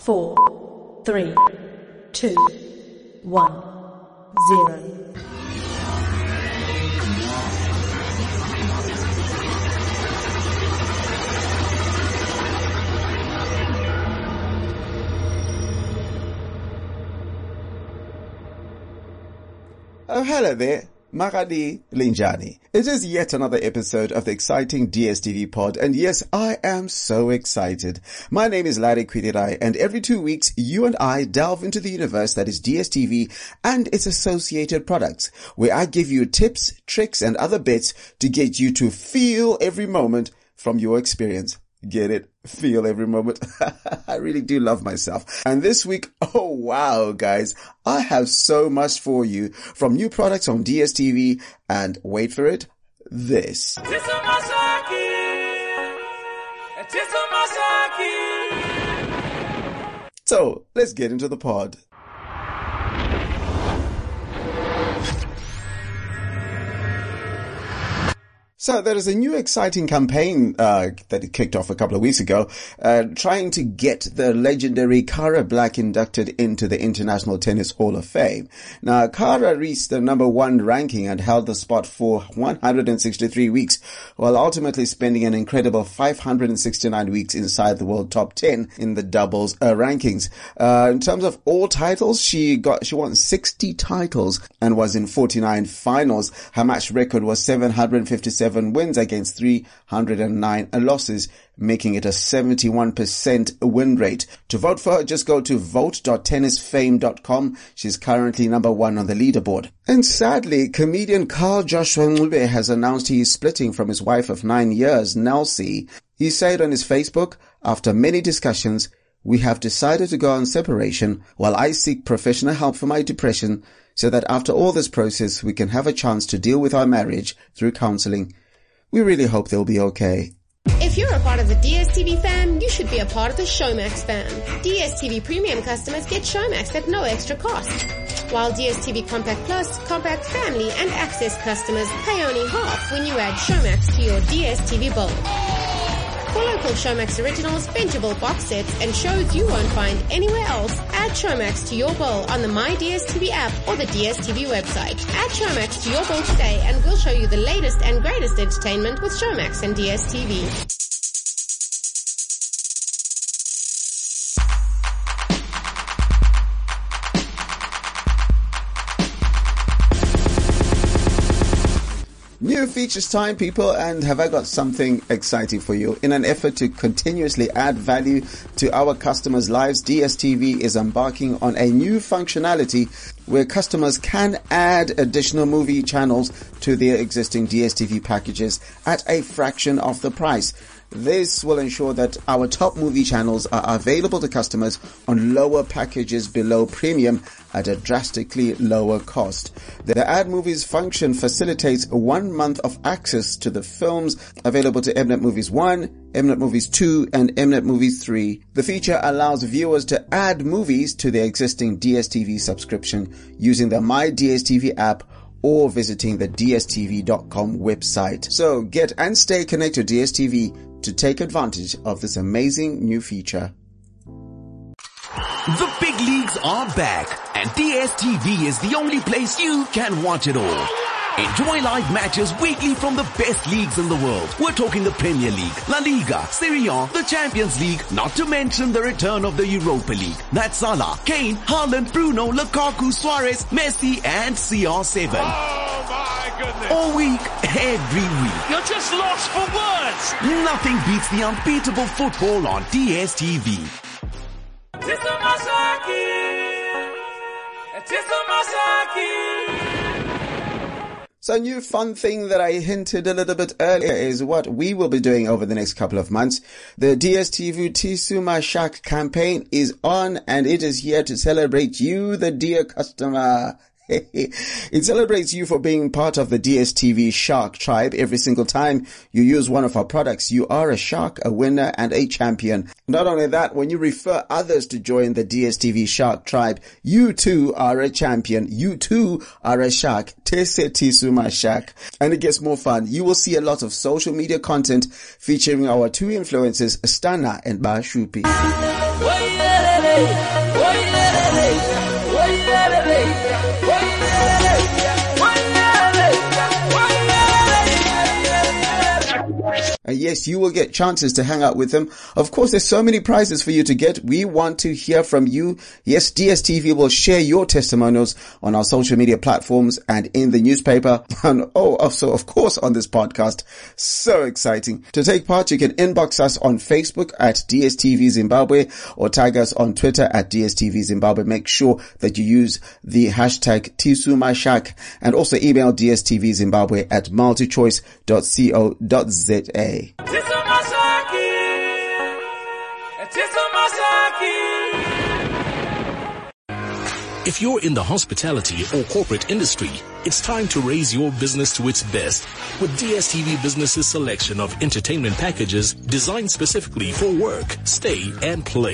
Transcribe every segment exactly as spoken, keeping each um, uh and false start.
Four, three, two, one, zero. Oh, hello there. Magadi Linjani. It is yet another episode of the exciting D S T V pod, and yes, I am so excited. My name is Larry Kwitirai, and every two weeks, you and I delve into the universe that is D S T V and its associated products, where I give you tips, tricks, and other bits to get you to feel every moment from your experience. Get it? Feel every moment. I really do love myself. And this week, oh wow, guys, I have so much for you from new products on D S T V, and wait for it, this. So, let's get into the pod. So there is a new exciting campaign uh, that it kicked off a couple of weeks ago, uh, trying to get the legendary Cara Black inducted into the International Tennis Hall of Fame. Now, Cara reached the number one ranking and held the spot for one hundred sixty-three weeks, while ultimately spending an incredible five hundred sixty-nine weeks inside the world top ten in the doubles uh, rankings. Uh, in terms of all titles, she got she won sixty titles and was in forty-nine finals. Her match record was seven hundred fifty-seven wins against three hundred nine losses, making it a seventy-one percent win rate. To vote for her, just go to vote dot tennis fame dot com. She's currently number one on the leaderboard. And sadly, comedian Carl Joshua Ncube has announced he is splitting from his wife of nine years, Nelsie. He said on his Facebook, "After many discussions, we have decided to go on separation while I seek professional help for my depression, so that after all this process, we can have a chance to deal with our marriage through counseling. We really hope they'll be okay." If you're a part of the D S T V fam, you should be a part of the Showmax fam. D S T V Premium customers get Showmax at no extra cost, while D S T V Compact Plus, Compact Family, and Access customers pay only half when you add Showmax to your D S T V bill. For local Showmax originals, bingeable box sets, and shows you won't find anywhere else, add Showmax to your bill on the My D S T V app or the D S T V website. Add Showmax to your bill today and we'll show you the latest and greatest entertainment with Showmax and D S T V. New features time, people, and have I got something exciting for you. In an effort to continuously add value to our customers' lives, D S T V is embarking on a new functionality where customers can add additional movie channels to their existing D S T V packages at a fraction of the price. This will ensure that our top movie channels are available to customers on lower packages below premium at a drastically lower cost. The Add Movies function facilitates one month of access to the films available to Mnet Movies one, Mnet Movies two, and Mnet Movies three. The feature allows viewers to add movies to their existing D S T V subscription using the My D S T V app or visiting the D S T V dot com website. So get and stay connected to D S T V to take advantage of this amazing new feature. The big leagues are back, and D S T V is the only place you can watch it all. Enjoy live matches weekly from the best leagues in the world. We're talking the Premier League, La Liga, Serie A, the Champions League, not to mention the return of the Europa League. That's Salah, Kane, Haaland, Bruno, Lukaku, Suarez, Messi, and C R seven. Oh my goodness. All week, every week. You're just lost for words. Nothing beats the unbeatable football on D S T V. So a new fun thing that I hinted a little bit earlier is what we will be doing over the next couple of months. The D S T V Tisuma Shak campaign is on, and it is here to celebrate you, the dear customer. It celebrates you for being part of the D S T V Shark Tribe. Every single time you use one of our products, you are a shark, a winner, and a champion. Not only that, when you refer others to join the D S T V Shark Tribe, you too are a champion. You too are a shark. Tese Tisuma Shark. And it gets more fun. You will see a lot of social media content featuring our two influencers, Stana and Bashupi. And yes, you will get chances to hang out with them. Of course, there's so many prizes for you to get. We want to hear from you. Yes, D S T V will share your testimonials on our social media platforms and in the newspaper. And oh, also, of course, on this podcast. So exciting. To take part, you can inbox us on Facebook at D S T V Zimbabwe or tag us on Twitter at D S T V Zimbabwe. Make sure that you use the hashtag TisumaShark and also email D S T V Zimbabwe at multichoice dot co dot za. If you're in the hospitality or corporate industry, it's time to raise your business to its best with D S T V Business's selection of entertainment packages designed specifically for work, stay, and play.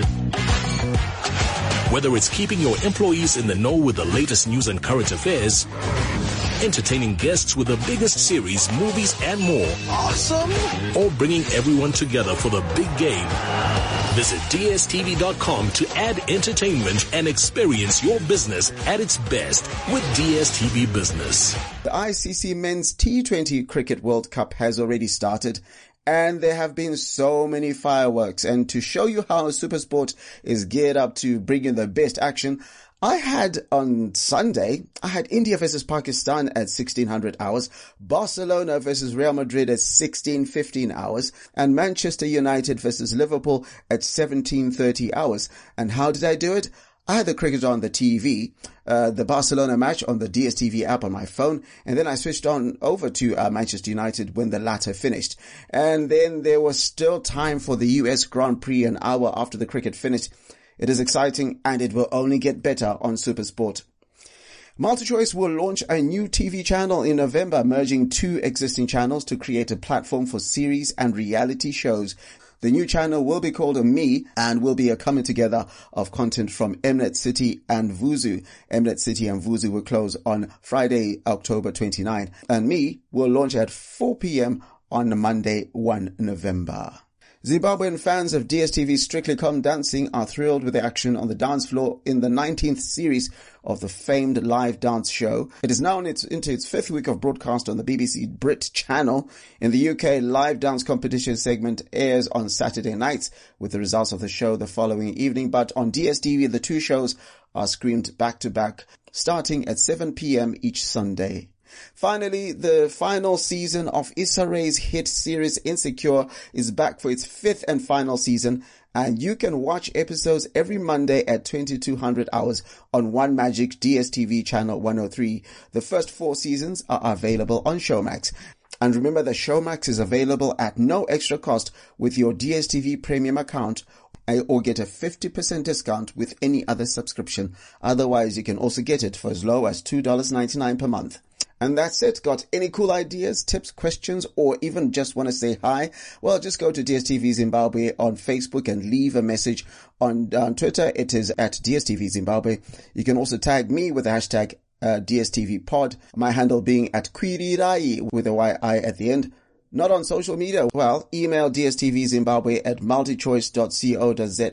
Whether it's keeping your employees in the know with the latest news and current affairs, entertaining guests with the biggest series, movies, and more. Awesome! Or bringing everyone together for the big game. Visit D S T V dot com to add entertainment and experience your business at its best with D S T V Business. The I C C Men's T twenty Cricket World Cup has already started, and there have been so many fireworks. And to show you how SuperSport is geared up to bring in the best action, I had on Sunday, I had India versus Pakistan at sixteen hundred hours, Barcelona versus Real Madrid at sixteen fifteen hours, and Manchester United versus Liverpool at seventeen thirty hours. And how did I do it? I had the cricket on the T V, uh, the Barcelona match on the D S T V app on my phone, and then I switched on over to uh, Manchester United when the latter finished. And then there was still time for the U S Grand Prix an hour after the cricket finished. It is exciting, and it will only get better on SuperSport. MultiChoice will launch a new T V channel in November, merging two existing channels to create a platform for series and reality shows. The new channel will be called Me and will be a coming together of content from Mnet City and Vuzu. Mnet City and Vuzu will close on Friday, October twenty-ninth, and Me will launch at four p.m. on Monday, the first of November. Zimbabwean fans of D S T V's Strictly Come Dancing are thrilled with the action on the dance floor in the nineteenth series of the famed live dance show. It is now in its, into its fifth week of broadcast on the B B C Brit channel. In the U K, live dance competition segment airs on Saturday nights with the results of the show the following evening. But on D S T V, the two shows are screened back to back, starting at seven p.m. each Sunday. Finally, the final season of Issa Rae's hit series Insecure is back for its fifth and final season, and you can watch episodes every Monday at twenty-two hundred hours on One Magic D S T V channel one oh three. The first four seasons are available on Showmax. And remember that Showmax is available at no extra cost with your D S T V premium account, or get a fifty percent discount with any other subscription. Otherwise, you can also get it for as low as two dollars and ninety-nine cents per month. And that's it. Got any cool ideas, tips, questions, or even just want to say hi? Well, just go to D S T V Zimbabwe on Facebook and leave a message. On, on Twitter, it is at D S T V Zimbabwe. You can also tag me with the hashtag uh, D S T V Pod, my handle being at Kwirirai with a Y I at the end. Not on social media? Well, email D S T V Zimbabwe at multichoice dot co dot za.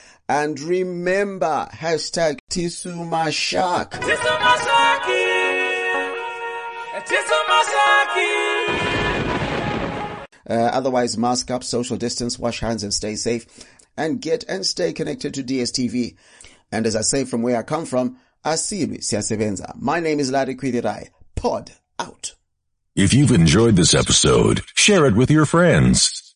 And remember, hashtag TisumaShark. TisumaShark. Uh, otherwise, mask up, social distance, wash hands and stay safe, and get and stay connected to D S T V. And as I say from where I come from, Asiri Siyasebenza. My name is Larry Kwirirai. Pod out. If you've enjoyed this episode, share it with your friends.